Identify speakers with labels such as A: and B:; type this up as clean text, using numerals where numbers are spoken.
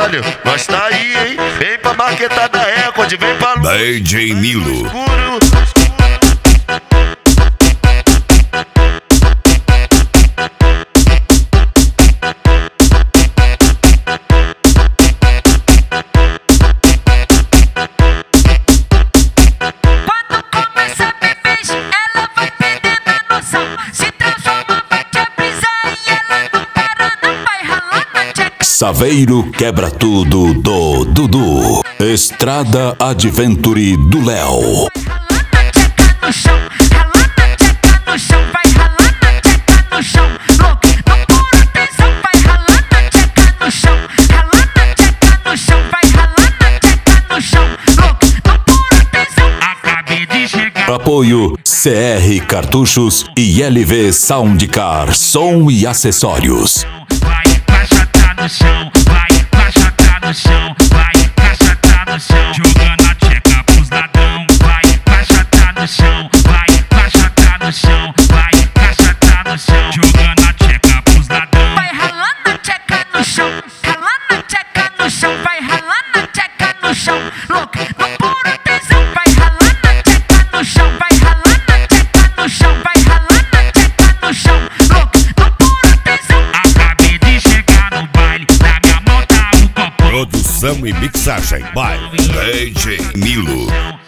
A: caralho, nós tá aí, hein? Vem pra maquetar da Record, vem pra
B: DJ Nilo. Saveiro quebra tudo do Dudu. Estrada Adventure do Léo. Apoio CR Cartuchos e LV Soundcar, som e acessórios.
C: No chão, vai, caixa tá no chão, vai, caixa tá no chão, jogando a tcheca pros ladrão, vai, caixa tá no chão, vai, caixa tá no chão, vai, caixa tá no chão, jogando a tcheca pros ladrão. Vai ralando a tcheca no chão, ralando a tcheca no chão, vai ralando a tcheca no chão, louco, no puro tesão, vai ralando a tcheca no chão, vai ralando a tcheca no chão, vai ralando a tcheca no chão, louco, no puro tesão. Acabei de chegar no baile, na minha mão tá um copo.
B: Produção e mixagem by DJ Nilo.